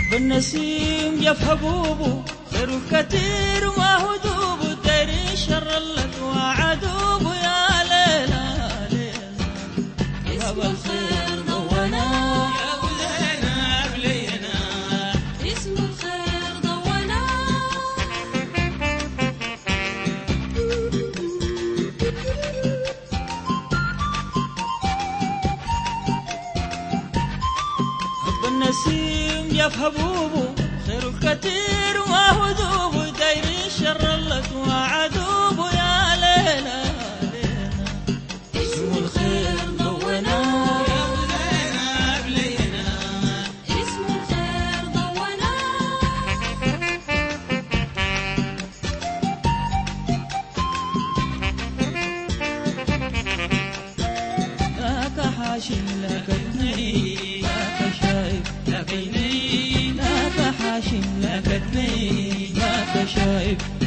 بالنسيم جف حبوبه خير كتير ما هو دوبه دايرين شر اللت وعدوبه يا ليلى ليلى اسم الخير ضونا يا بلينا بلينا اسم الخير ضونا بالنسيم جف حبوبه خير كتير ما هو دوبه دايرين شر اللت وعدوبه يا ليلى ليلى اسم الخير ضونا يا بلينا بلينا اسم الخير ضونا لك حاشم لك اثنين لك شايف لك اثنين لك حاشم لك اثنين لك شايف